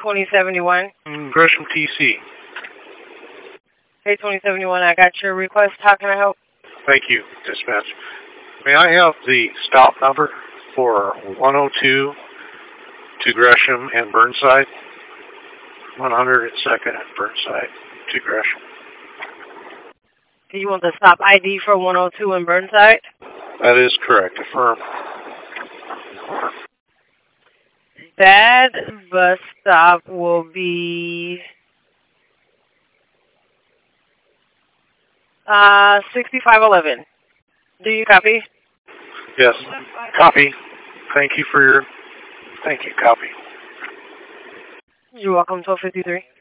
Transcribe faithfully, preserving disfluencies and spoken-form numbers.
twenty seventy-one. Mm, Gresham T C. A twenty seventy-one, I got your request. How can I help? Thank you, dispatch. May I have the stop number for one oh two to Gresham and Burnside? one hundred second and Burnside to Gresham. Do you want the stop I D for one oh two in Burnside? That is correct. Affirm. That bus stop will be uh sixty-five eleven. Do you copy? Yes. Copy. Thank you for your... Thank you. Copy. You're welcome. twelve fifty-three.